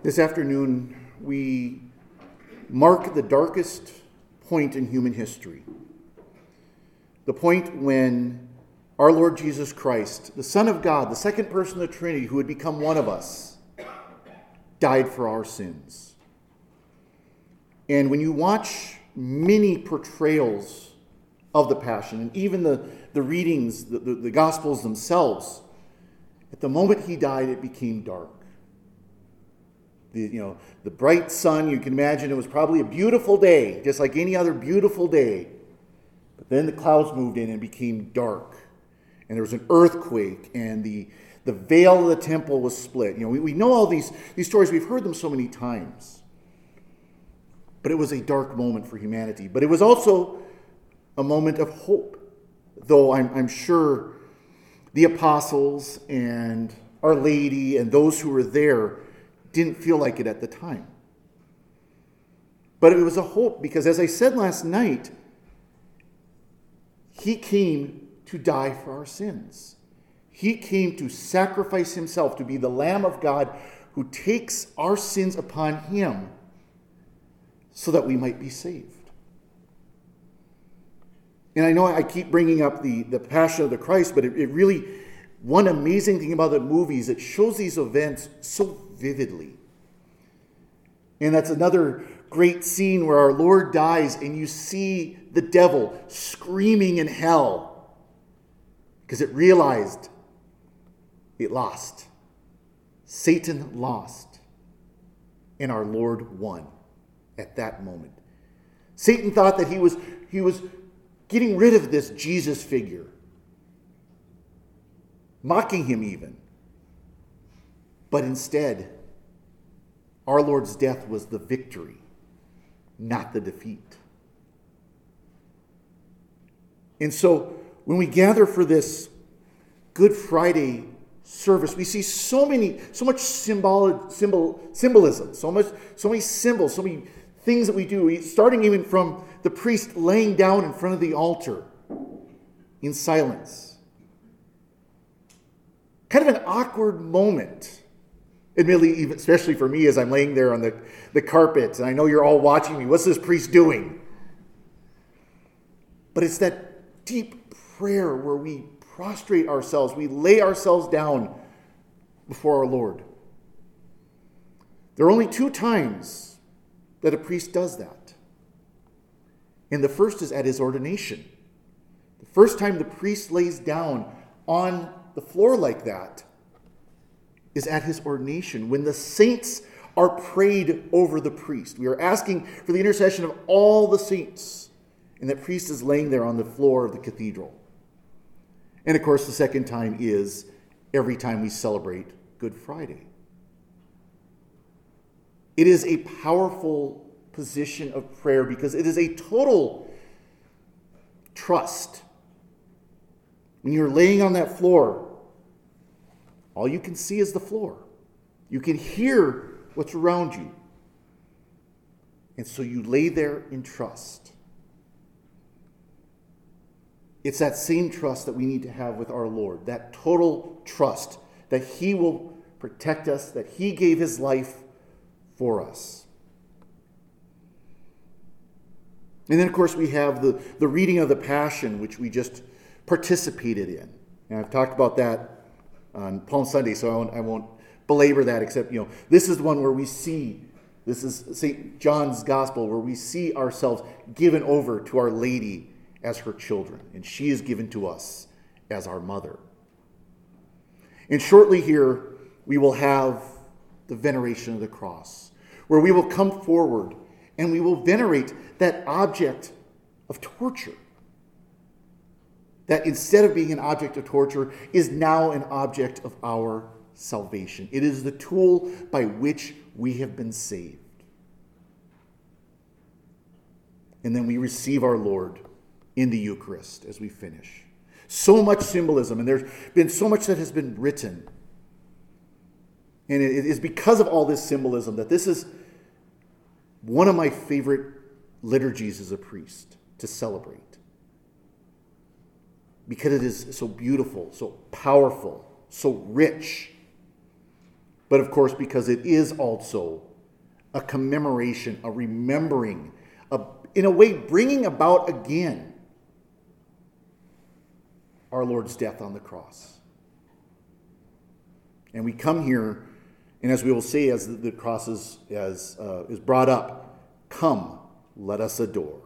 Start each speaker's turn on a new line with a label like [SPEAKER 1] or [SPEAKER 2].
[SPEAKER 1] This afternoon, we mark the darkest point in human history. The point when our Lord Jesus Christ, the Son of God, the second person of the Trinity, who had become one of us, died for our sins. And when you watch many portrayals of the Passion, and even the readings, the Gospels themselves, at the moment he died, it became dark. The bright sun, you can imagine it was probably a beautiful day, just like any other beautiful day. But then the clouds moved in and became dark. And there was an earthquake, and the veil of the temple was split. We know all these stories. We've heard them so many times. But it was a dark moment for humanity. But it was also a moment of hope. Though I'm sure the apostles and Our Lady and those who were there didn't feel like it at the time. But it was a hope because, as I said last night, he came to die for our sins. He came to sacrifice himself, to be the Lamb of God who takes our sins upon him so that we might be saved. And I know I keep bringing up the Passion of the Christ, but it really, one amazing thing about the movie is it shows these events so vividly. And that's another great scene where our Lord dies and you see the devil screaming in hell because it realized it lost. Satan lost, and our Lord won at that moment. Satan thought that he was getting rid of this Jesus figure, mocking him even. But instead, our Lord's death was the victory, not the defeat. And so, when we gather for this Good Friday service, we see so much symbolism, so many symbols, so many things that we do, starting even from the priest laying down in front of the altar in silence. Kind of an awkward moment. Admittedly, even especially for me as I'm laying there on the carpet, and I know you're all watching me. What's this priest doing? But it's that deep prayer where we prostrate ourselves, we lay ourselves down before our Lord. There are only 2 times that a priest does that. And the first is at his ordination. The first time the priest lays down on the floor like that is at his ordination, when the saints are prayed over the priest. We are asking for the intercession of all the saints, and that priest is laying there on the floor of the cathedral. And of course, the second time is every time we celebrate Good Friday. It is a powerful position of prayer because it is a total trust. When you're laying on that floor, all you can see is the floor. You can hear what's around you. And so you lay there in trust. It's that same trust that we need to have with our Lord. That total trust that he will protect us, that he gave his life for us. And then, of course, we have the reading of the Passion, which we just participated in. And I've talked about that on Palm Sunday, so I won't belabor that, except, this is the one where we see, this is St. John's Gospel, where we see ourselves given over to Our Lady as her children, and she is given to us as our mother. And shortly here, we will have the veneration of the cross, where we will come forward and we will venerate that object of torture. That instead of being an object of torture, is now an object of our salvation. It is the tool by which we have been saved. And then we receive our Lord in the Eucharist as we finish. So much symbolism, and there's been so much that has been written. And it is because of all this symbolism that this is one of my favorite liturgies as a priest to celebrate. Because it is so beautiful, so powerful, so rich. but of course because it is also a commemoration, a remembering, in a way bringing about again our Lord's death on the cross. And we come here, and as we will say as the cross is brought up, come, let us adore.